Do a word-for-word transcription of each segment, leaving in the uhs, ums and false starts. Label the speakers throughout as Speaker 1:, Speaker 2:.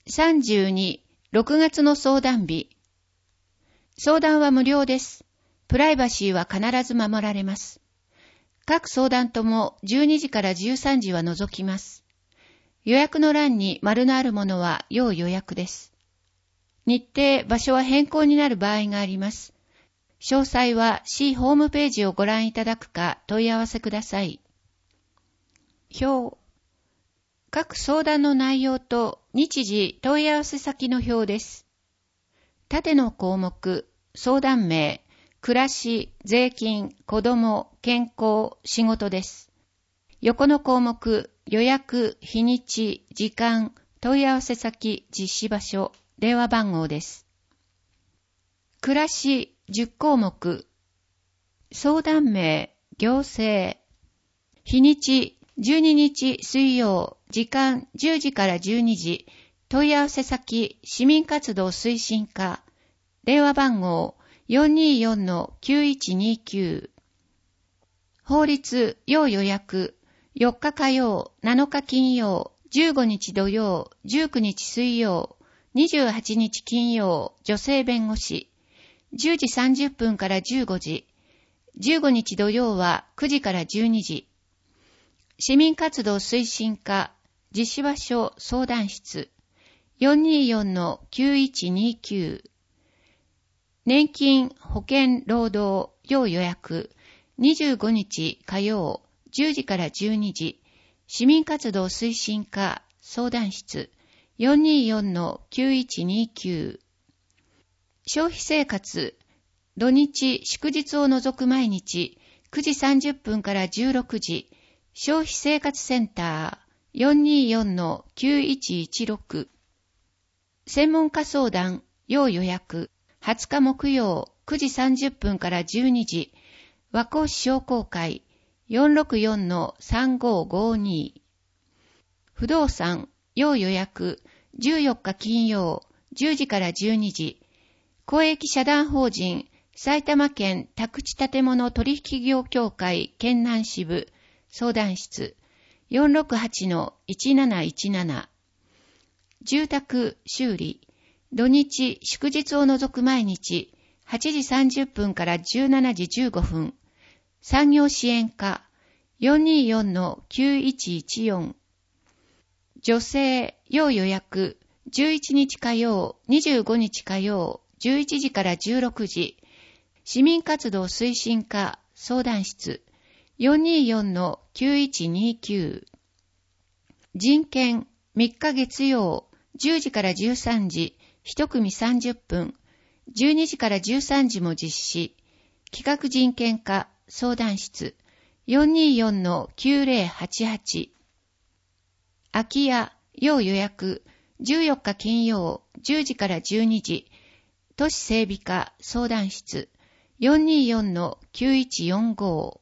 Speaker 1: さんじゅうに、ろくがつの相談日。相談は無料です。プライバシーは必ず守られます。各相談ともじゅうにじからじゅうさんじは除きます。予約の欄に丸のあるものは要予約です。日程、場所は変更になる場合があります。詳細は C ホームページをご覧いただくか問い合わせください。表。各相談の内容と日時問い合わせ先の表です。縦の項目、相談名、暮らし、税金、子供、健康、仕事です。横の項目、予約、日にち、時間、問い合わせ先、実施場所、電話番号です。暮らし、じゅっこうもく、相談名、行政、日にち、じゅうににち水曜、時間じゅうじからじゅうにじ、問い合わせ先、市民活動推進課、電話番号 よんにーよんのきゅういちにきゅう、法律、要予約、よっか火曜、なのか金曜、じゅうごにち土曜、じゅうくにち水曜、にじゅうはちにち金曜、女性弁護士、じゅうじさんじゅっぷんからじゅうごじ、じゅうごにち土曜はくじからじゅうにじ、市民活動推進課、実施場所相談室、よんにーよんのきゅういちにきゅう、年金、保険、労働、要予約、にじゅうごにち火曜、じゅうじからじゅうにじ、市民活動推進課、相談室、よんにーよんのきゅういちにきゅう、消費生活、土日、祝日を除く毎日、くじさんじゅっぷんからじゅうろくじ、消費生活センター よんにーよんのきゅういちいちろく 専門家相談要予約はつか木曜くじさんじゅっぷんからじゅうにじ和光市商工会 よんろくよんのさんごーごーに 不動産要予約じゅうよっか金曜じゅうじからじゅうにじ公益社団法人埼玉県宅地建物取引業協会県南支部相談室 よんろくはちのいちなないちなな 住宅修理土日祝日を除く毎日はちじさんじゅっぷんからじゅうしちじじゅうごふん産業支援課 よんにーよんのきゅういちいちよん 女性要予約じゅういちにち火曜にじゅうごにち火曜じゅういちじからじゅうろくじ市民活動推進課相談室よんにーよんのきゅういちにきゅう人権みっか月曜じゅうじからじゅうさんじいち組さんじゅっぷんじゅうにじからじゅうさんじも実施企画人権課相談室 よんにーよんのきゅうぜろはちはち 空き家要予約じゅうよっか金曜じゅうじからじゅうにじ都市整備課相談室 よんにーよんのきゅういちよんご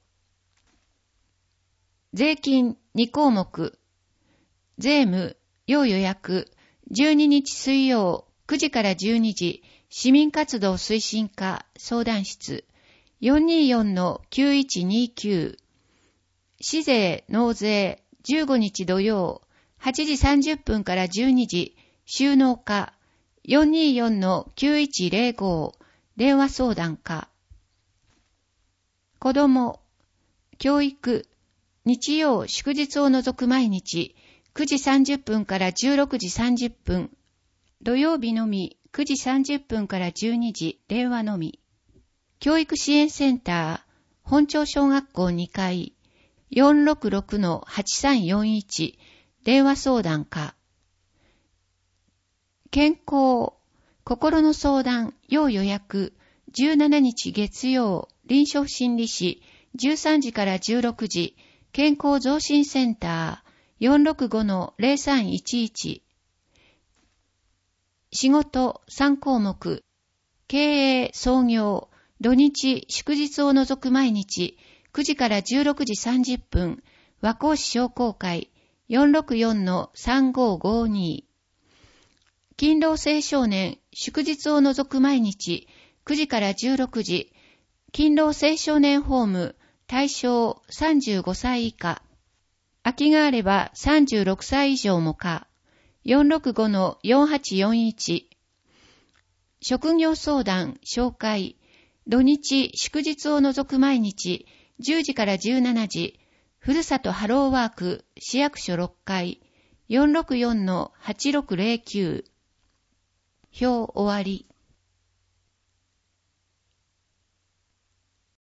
Speaker 1: 税金にこうもく税務要予約じゅうににち水曜くじからじゅうにじ市民活動推進課相談室 よんにーよんのきゅういちにきゅう 市税納税じゅうごにち土曜はちじさんじゅっぷんからじゅうにじ収納課 よんにーよんのきゅういちぜろご 電話相談課子ども教育日曜祝日を除く毎日くじさんじゅっぷんからじゅうろくじさんじゅっぷん土曜日のみくじさんじゅっぷんからじゅうにじ電話のみ教育支援センター本町小学校にかい よんろくろくのはちさんよんいち 電話相談課健康心の相談要予約じゅうしちにち月曜臨床心理士じゅうさんじからじゅうろくじ健康増進センター よんろくごのぜろさんいちいち 仕事さんこうもく経営創業土日祝日を除く毎日くじからじゅうろくじさんじゅっぷん和光市商工会 よんろくよんのさんごーごーに 勤労青少年祝日を除く毎日くじからじゅうろくじ勤労青少年ホーム対象さんじゅうごさい以下空きがあればさんじゅうろくさい以上もかよんろくごのよんはちよんいち。職業相談、紹介、土日、祝日を除く毎日、じゅうじからじゅうしちじ、ふるさとハローワーク、市役所ろっかい、よんろくよんのはちろくぜろきゅう。表終わり。